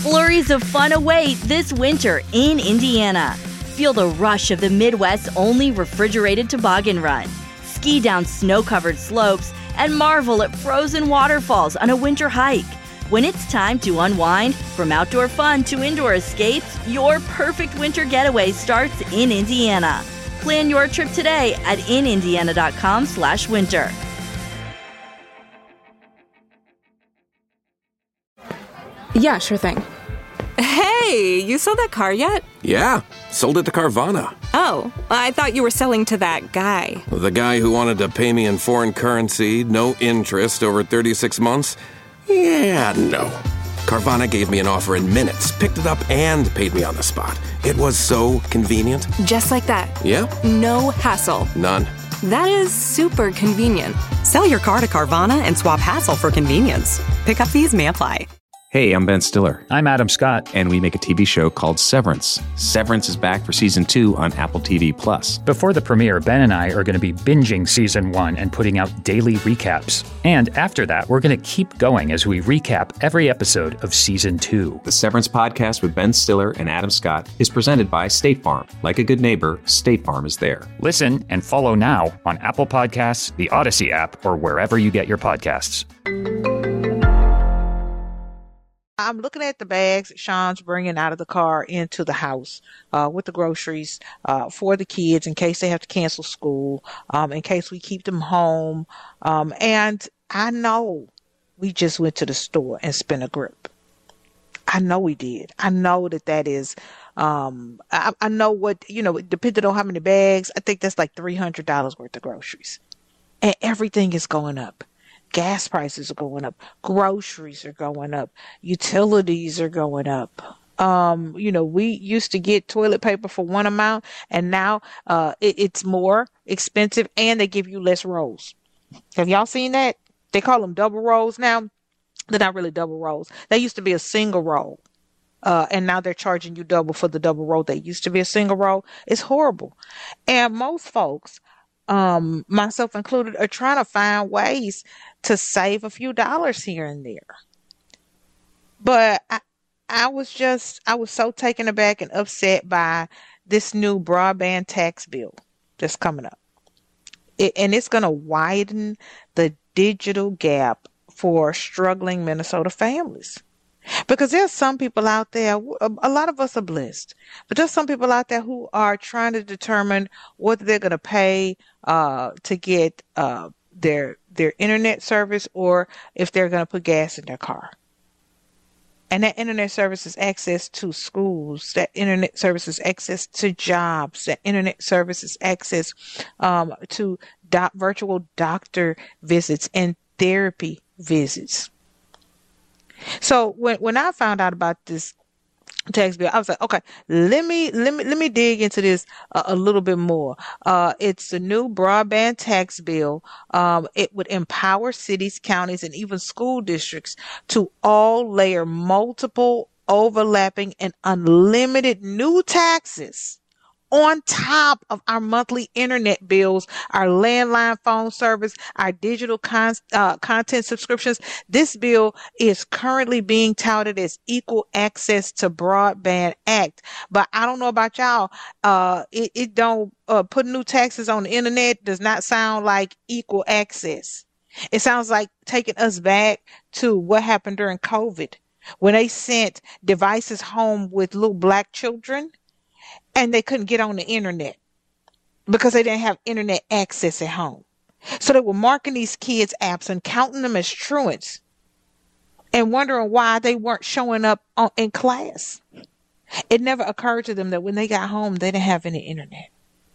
Flurries of fun await this winter in Indiana. Feel the rush of the Midwest's only refrigerated toboggan run. Ski down snow-covered slopes and marvel at frozen waterfalls on a winter hike. When it's time to unwind, from outdoor fun to indoor escapes, your perfect winter getaway starts in Indiana. Plan your trip today at inindiana.com/winter. Yeah, sure thing. Hey, you sold that car yet? Yeah, sold it to Carvana. Oh, I thought you were selling to that guy. The guy who wanted to pay me in foreign currency, no interest, over 36 months? Yeah, no. Carvana gave me an offer in minutes, picked it up, and paid me on the spot. It was so convenient. Just like that. Yeah? No hassle. None. That is super convenient. Sell your car to Carvana and swap hassle for convenience. Pickup fees may apply. Hey, I'm Ben Stiller. I'm Adam Scott. And we make a TV show called Severance. Severance is back for season 2 on Apple TV+. Before the premiere, Ben and I are going to be binging season 1 and putting out daily recaps. And after that, we're going to keep going as we recap every episode of season 2. The Severance podcast with Ben Stiller and Adam Scott is presented by State Farm. Like a good neighbor, State Farm is there. Listen and follow now on Apple Podcasts, the Odyssey app, or wherever you get your podcasts. I'm looking at the bags that Sean's bringing out of the car into the house with the groceries for the kids in case they have to cancel school, in case we keep them home. And I know we just went to the store and spent a grip. I know we did. I know that is, I know what, depending on how many bags, I think that's like $300 worth of groceries. And everything is going up. Gas prices are going up. Groceries are going up. Utilities are going up. We used to get toilet paper for one amount, and now it's more expensive, and they give you less rolls. Have y'all seen that? They call them double rolls now. They're not really double rolls. They used to be a single roll, and now they're charging you double for the double roll. They used to be a single roll. It's horrible. And most folks, myself included, are trying to find ways to save a few dollars here and there. But I was so taken aback and upset by this new broadband tax bill that's coming up. And it's going to widen the digital gap for struggling Minnesota families. Because there's some people out there, a lot of us are blessed, but there's some people out there who are trying to determine what they're going to pay to get their internet service, or if they're going to put gas in their car. And that internet service is access to schools, that internet service is access to jobs, that internet service is access to virtual doctor visits and therapy visits. So when I found out about this tax bill, I was like, okay, let me dig into this a little bit more. It's the new broadband tax bill. It would empower cities, counties, and even school districts to all layer multiple, overlapping, and unlimited new taxes on top of our monthly internet bills, our landline phone service, our digital content subscriptions. This bill is currently being touted as Equal Access to Broadband Act. But I don't know about y'all. It don't put new taxes on the internet does not sound like equal access. It sounds like taking us back to what happened during COVID, when they sent devices home with little black children, and they couldn't get on the internet because they didn't have internet access at home. So they were marking these kids' apps and counting them as truants and wondering why they weren't showing up in class. It never occurred to them that when they got home, they didn't have any internet.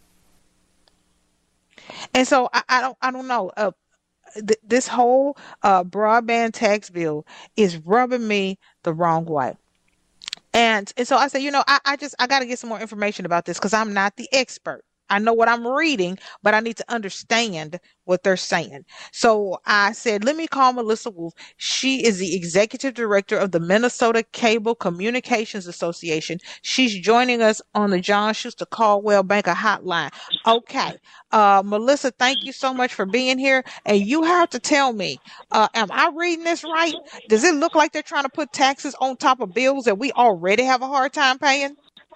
And so I don't know. This whole broadband tax bill is rubbing me the wrong way. And so I said, I got to get some more information about this because I'm not the expert. I know what I'm reading, but I need to understand what they're saying. So I said, let me call Melissa Wolf. She is the executive director of the Minnesota Cable Communications Association. She's joining us on the John Schuster Caldwell Banker hotline. Okay. Melissa, thank you so much for being here. And you have to tell me, am I reading this right? Does it look like they're trying to put taxes on top of bills that we already have a hard time paying?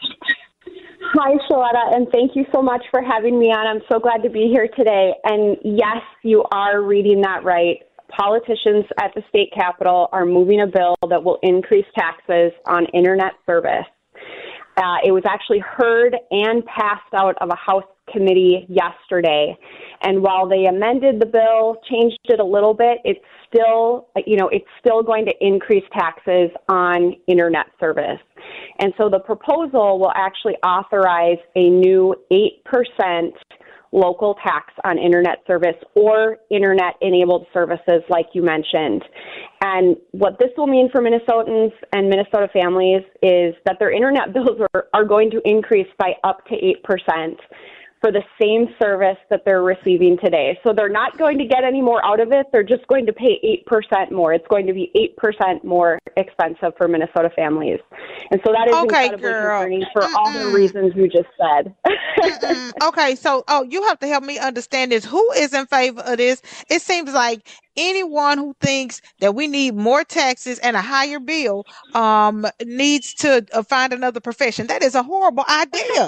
Hi, Shaletta, and thank you so much for having me on. I'm so glad to be here today. And yes, you are reading that right. Politicians at the state capitol are moving a bill that will increase taxes on internet service. It was actually heard and passed out of a House committee yesterday. And while they amended the bill, changed it a little bit, it's still going to increase taxes on internet service. And so the proposal will actually authorize a new 8% local tax on internet service or internet-enabled services like you mentioned. And what this will mean for Minnesotans and Minnesota families is that their internet bills are going to increase by up to 8% for the same service that they're receiving today. So they're not going to get any more out of it. They're just going to pay 8% more. It's going to be 8% more expensive for Minnesota families. And so that is incredibly concerning for all the reasons you just said. Okay, so you have to help me understand this. Who is in favor of this? It seems like anyone who thinks that we need more taxes and a higher bill needs to find another profession. That is a horrible idea.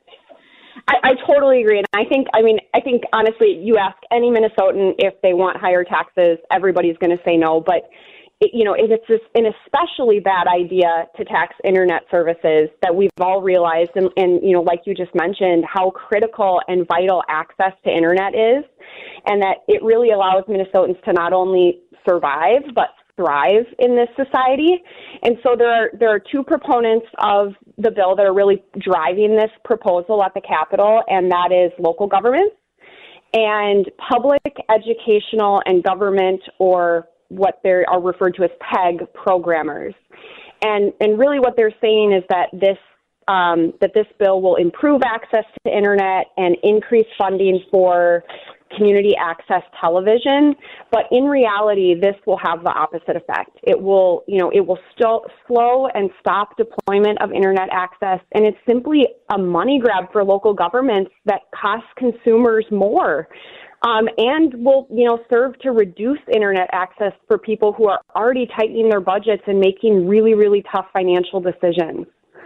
I totally agree. And I think honestly, you ask any Minnesotan if they want higher taxes, everybody's going to say no. But, it's an especially bad idea to tax internet services that we've all realized. And like you just mentioned, how critical and vital access to internet is, and that it really allows Minnesotans to not only survive, but thrive in this society. And so there are two proponents of the bill that are really driving this proposal at the Capitol, and that is local governments and public, educational, and government, or what they are referred to as PEG programmers. And really what they're saying is that this bill will improve access to internet and increase funding for community access television, but in reality, this will have the opposite effect. It will still slow and stop deployment of internet access, and it's simply a money grab for local governments that costs consumers more, and will serve to reduce internet access for people who are already tightening their budgets and making really, really tough financial decisions.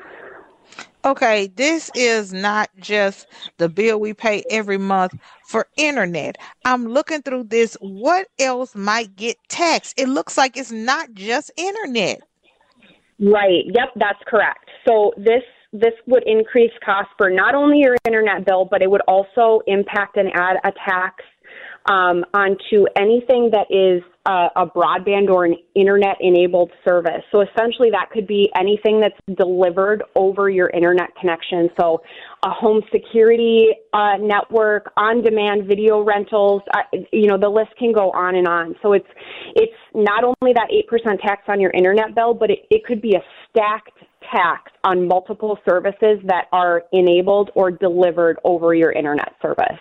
Okay, this is not just the bill we pay every month for internet. I'm looking through this. What else might get taxed? It looks like it's not just internet. Right. Yep, that's correct. So this would increase costs for not only your internet bill, but it would also impact and add a tax onto anything that is a broadband or an internet-enabled service. So essentially that could be anything that's delivered over your internet connection. So a home security network, on-demand video rentals, the list can go on and on. So it's not only that 8% tax on your internet bill, but it could be a stacked tax on multiple services that are enabled or delivered over your internet service.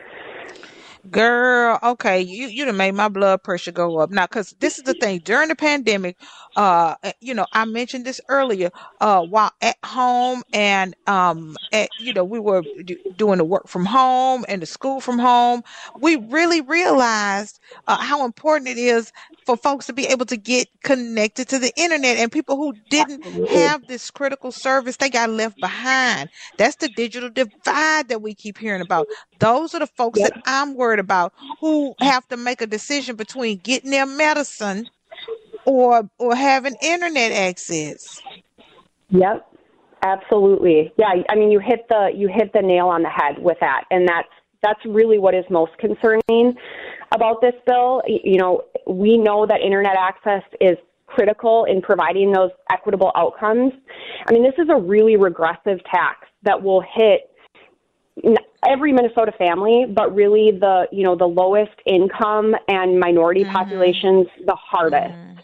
Girl, okay, you done made my blood pressure go up. Now, because this is the thing, during the pandemic, I mentioned this earlier, while at home and, we were doing the work from home and the school from home, we really realized how important it is for folks to be able to get connected to the internet, and people who didn't have this critical service, they got left behind. That's the digital divide that we keep hearing about. Those are the folks that I'm worried about, who have to make a decision between getting their medicine or having internet access. Yep, absolutely. Yeah, I mean, you hit the nail on the head with that, and that's really what is most concerning about this bill. We know that internet access is critical in providing those equitable outcomes. I mean, this is a really regressive tax that will hit every Minnesota family, but really the lowest income and minority populations the hardest.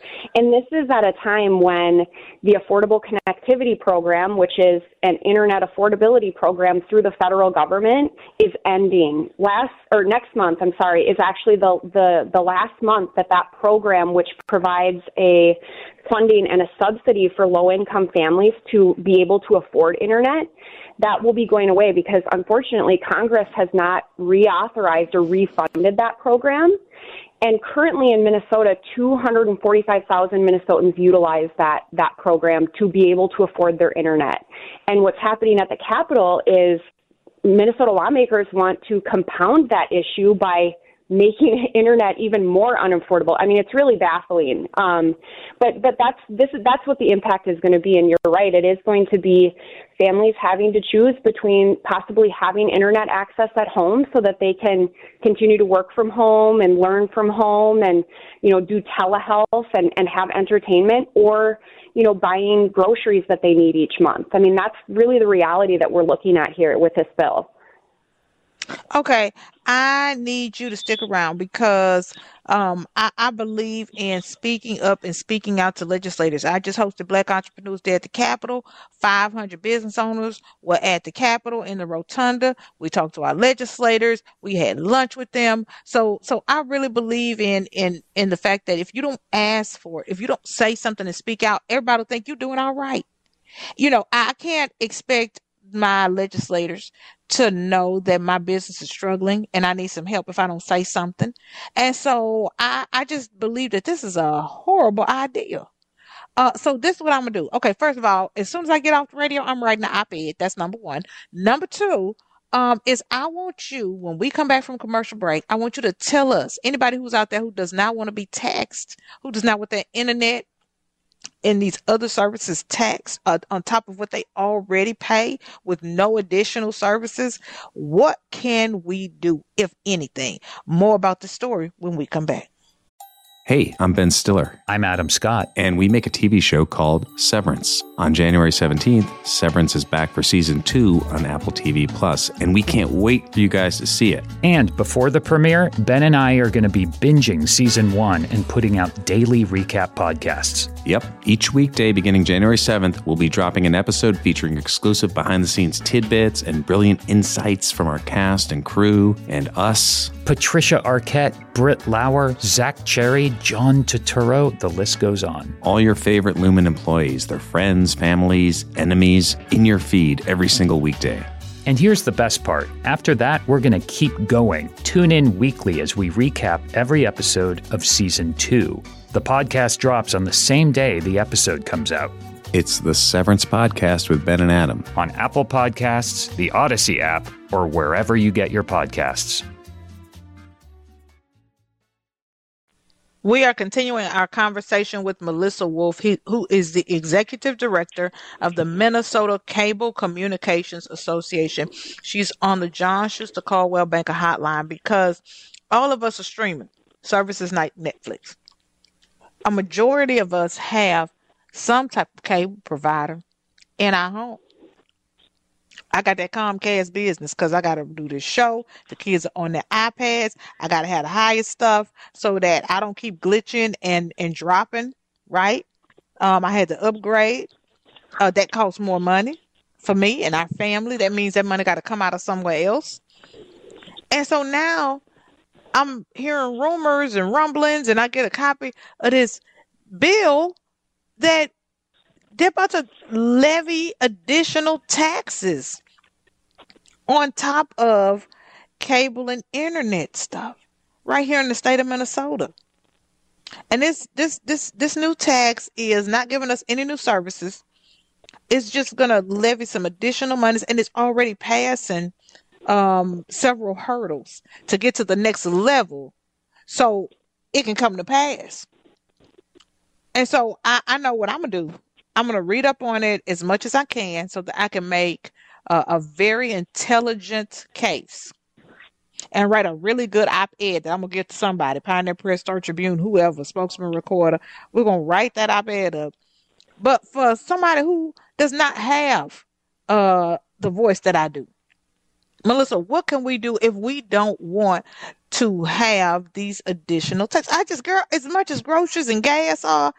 And this is at a time when the Affordable Connectivity Program, which is an internet affordability program through the federal government, is ending. Next month, is actually the last month that program, which provides a funding and a subsidy for low-income families to be able to afford internet, that will be going away because, unfortunately, Congress has not reauthorized or refunded that program. And currently in Minnesota, 245,000 Minnesotans utilize that program to be able to afford their internet. And what's happening at the Capitol is Minnesota lawmakers want to compound that issue by making internet even more unaffordable. I mean, it's really baffling. But that's what the impact is going to be. And you're right, it is going to be families having to choose between possibly having internet access at home so that they can continue to work from home and learn from home and, do telehealth and have entertainment, or, buying groceries that they need each month. I mean, that's really the reality that we're looking at here with this bill. Okay, I need you to stick around because I believe in speaking up and speaking out to legislators. I just hosted Black Entrepreneurs Day at the Capitol. 500 business owners were at the Capitol in the rotunda. We talked to our legislators. We had lunch with them. So I really believe in the fact that if you don't ask for it, if you don't say something and speak out, everybody will think you're doing all right. I can't expect my legislators to know that my business is struggling and I need some help if I don't say something. And so I just believe that this is a horrible idea. So this is what I'm going to do. Okay, first of all, as soon as I get off the radio, I'm writing an op-ed. That's number one. Number two is I want you, when we come back from commercial break, I want you to tell us, anybody who's out there who does not want to be taxed, who does not want their internet and these other services tax on top of what they already pay with no additional services, what can we do, if anything? More about the story when we come back. Hey, I'm Ben Stiller. I'm Adam Scott. And we make a TV show called Severance. On January 17th, Severance is back for season 2 on Apple TV+, and we can't wait for you guys to see it. And before the premiere, Ben and I are going to be binging season 1 and putting out daily recap podcasts. Yep. Each weekday beginning January 7th, we'll be dropping an episode featuring exclusive behind-the-scenes tidbits and brilliant insights from our cast and crew and us. Patricia Arquette, Britt Lauer, Zach Cherry, John Turturro, the list goes on. All your favorite Lumen employees, their friends, families, enemies, in your feed every single weekday. And here's the best part. After that, we're going to keep going. Tune in weekly as we recap every episode of Season 2. The podcast drops on the same day the episode comes out. It's the Severance Podcast with Ben and Adam. On Apple Podcasts, the Odyssey app, or wherever you get your podcasts. We are continuing our conversation with Melissa Wolf, who is the executive director of the Minnesota Cable Communications Association. She's on the John Schuster Coldwell Banker hotline because all of us are streaming services like Netflix. A majority of us have some type of cable provider in our home. I got that Comcast business because I got to do this show. The kids are on their iPads. I got to have the highest stuff so that I don't keep glitching and dropping, right? I had to upgrade. That costs more money for me and our family. That means that money got to come out of somewhere else. And so now I'm hearing rumors and rumblings, and I get a copy of this bill that they're about to levy additional taxes on top of cable and internet stuff right here in the state of Minnesota. And this new tax is not giving us any new services. It's just going to levy some additional monies, and it's already passing several hurdles to get to the next level so it can come to pass. And so I know what I'm going to do. I'm going to read up on it as much as I can so that I can make a very intelligent case and write a really good op-ed that I'm going to get to somebody, Pioneer Press, Star Tribune, whoever, spokesman, recorder. We're going to write that op-ed up. But for somebody who does not have the voice that I do, Melissa, what can we do if we don't want to have these additional taxes? Girl, as much as groceries and gas are,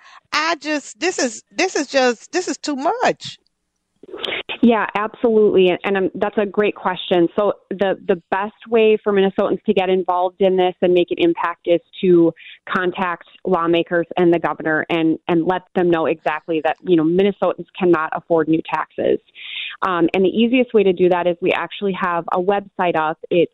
this is too much. Yeah, absolutely. And that's a great question. So the best way for Minnesotans to get involved in this and make an impact is to contact lawmakers and the governor and let them know exactly that, Minnesotans cannot afford new taxes. And the easiest way to do that is we actually have a website up. It's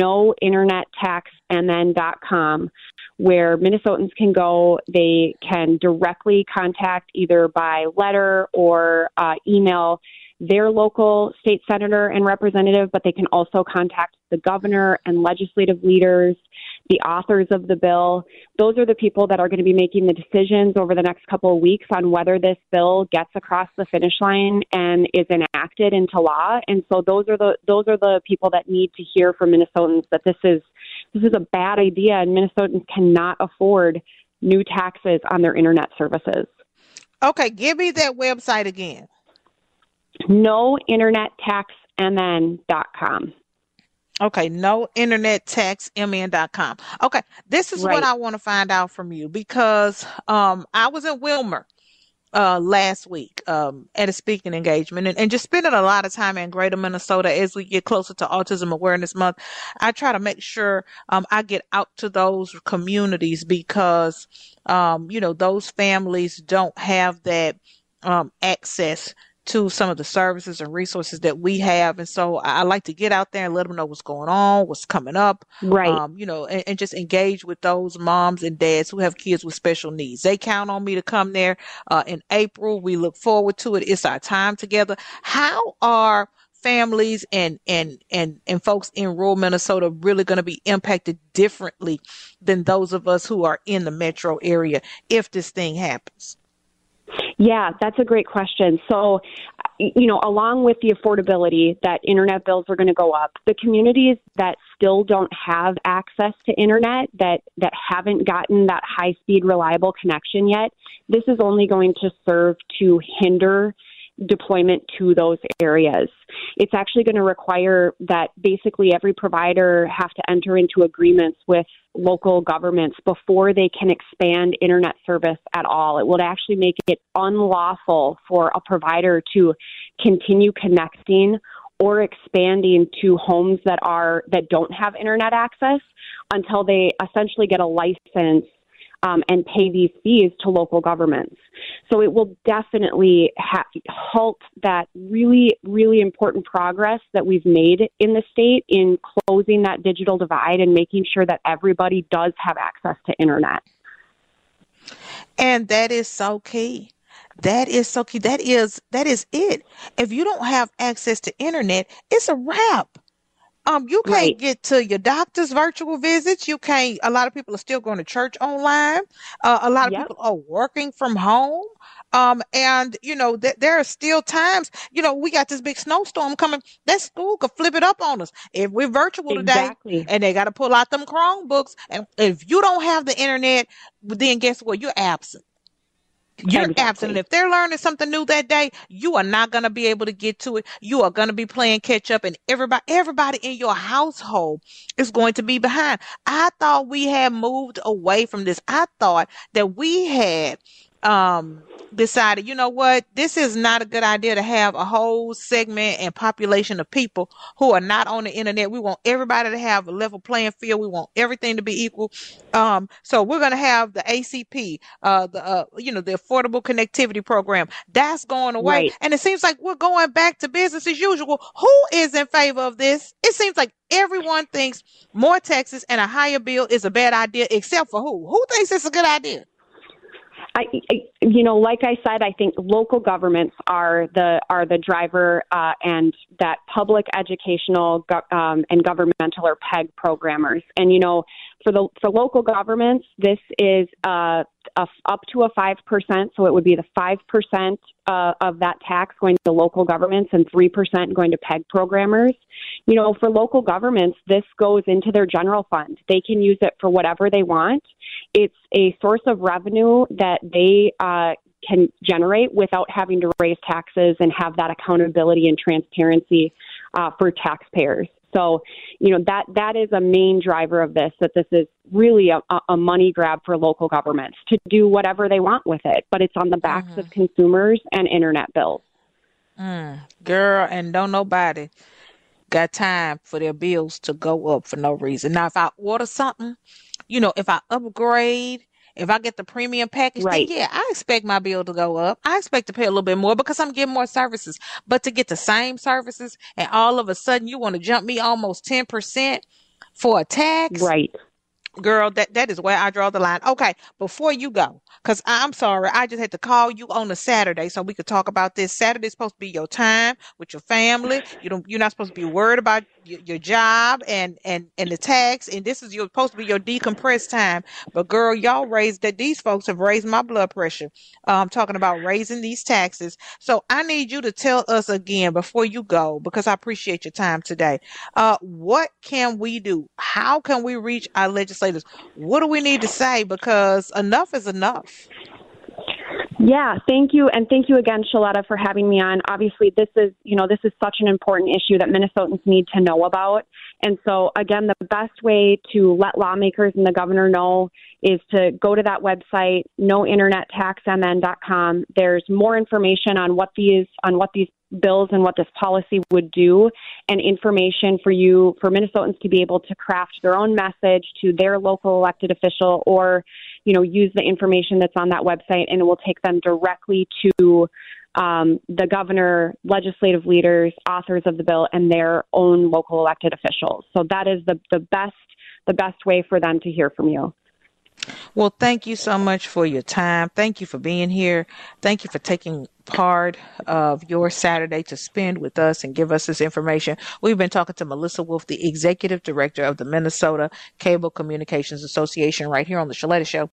nointernettaxmn.com, where Minnesotans can go. They can directly contact either by letter or email their local state senator and representative, but they can also contact the governor and legislative leaders, the authors of the bill. Those are the people that are going to be making the decisions over the next couple of weeks on whether this bill gets across the finish line and is enacted into law. And so those are the people that need to hear from Minnesotans that this is a bad idea, and Minnesotans cannot afford new taxes on their internet services. Okay, give me that website again. nointernettaxmn.com. Okay, nointernettaxmn.com. Okay, this is Right. what I want to find out from you, because I was in Wilmer last week at a speaking engagement and just spending a lot of time in Greater Minnesota as we get closer to Autism Awareness Month. I try to make sure I get out to those communities because those families don't have that access to some of the services and resources that we have. And so I like to get out there and let them know what's going on, what's coming up, Right. And just engage with those moms and dads who have kids with special needs. They count on me to come there in April. We look forward to it. It's our time together. How are families and folks in rural Minnesota really going to be impacted differently than those of us who are in the metro area if this thing happens? Yeah, that's a great question. So, along with the affordability that internet bills are going to go up, the communities that still don't have access to internet, that haven't gotten that high-speed, reliable connection yet, this is only going to serve to hinder deployment to those areas. It's actually going to require that basically every provider have to enter into agreements with local governments before they can expand internet service at all. It will actually make it unlawful for a provider to continue connecting or expanding to homes that don't have internet access until they essentially get a license and pay these fees to local governments. So it will definitely halt that really, really important progress that we've made in the state in closing that digital divide and making sure that everybody does have access to internet. And that is so key. That is so key. That is it. If you don't have access to internet, it's a wrap. You can't Right. get to your doctor's virtual visits. You can't. A lot of people are still going to church online. A lot of Yep. people are working from home. And there are still times. We got this big snowstorm coming. That school could flip it up on us if we're virtual today, Exactly. and they got to pull out them Chromebooks. And if you don't have the internet, then guess what? You're absent. You're Exactly. absent. And if they're learning something new that day, you are not going to be able to get to it. You are going to be playing catch up, and everybody in your household is going to be behind. I thought we had moved away from this. I thought that we had decided, you know what, this is not a good idea to have a whole segment and population of people who are not on the internet. We want everybody to have a level playing field. We want everything to be equal. So we're going to have the ACP, the Affordable Connectivity Program. That's going away. Right. And it seems like we're going back to business as usual. Who is in favor of this? It seems like everyone thinks more taxes and a higher bill is a bad idea, except for who? Who thinks it's a good idea? Like I said, I think local governments are the driver, and that public educational and governmental or PEG programmers. And for local governments, this is up to a 5%. So it would be the 5% of that tax going to local governments and 3% going to PEG programmers. For local governments, this goes into their general fund. They can use it for whatever they want. It's a source of revenue that they can generate without having to raise taxes and have that accountability and transparency for taxpayers. So, that is a main driver of this, that this is really a money grab for local governments to do whatever they want with it, but it's on the backs of consumers and internet bills. Girl, and don't nobody got time for their bills to go up for no reason. Now, if I order something, if I upgrade, if I get the premium package, right, then I expect my bill to go up. I expect to pay a little bit more because I'm getting more services. But to get the same services and all of a sudden you want to jump me almost 10% for a tax? Right. Girl, that is where I draw the line. Okay, before you go, because I'm sorry, I just had to call you on a Saturday so we could talk about this. Saturday's supposed to be your time with your family. You're not supposed to be worried about your job and the tax, and this is supposed to be your decompressed time. But girl, these folks have raised my blood pressure. Talking about raising these taxes. So I need you to tell us again before you go, because I appreciate your time today. What can we do? How can we reach our legislators? What do we need to say? Because enough is enough. Yeah, thank you. And thank you again, Shaletta, for having me on. Obviously, this is such an important issue that Minnesotans need to know about. And so, again, the best way to let lawmakers and the governor know is to go to that website, nointernettaxmn.com. There's more information on what these bills and what this policy would do, and information for Minnesotans to be able to craft their own message to their local elected official, or use the information that's on that website, and it will take them directly to the governor, legislative leaders, authors of the bill, and their own local elected officials. So that is the best way for them to hear from you. Well, thank you so much for your time. Thank you for being here. Thank you for taking part of your Saturday to spend with us and give us this information. We've been talking to Melissa Wolf, the executive director of the Minnesota Cable Communications Association, right here on the Shaletta Show.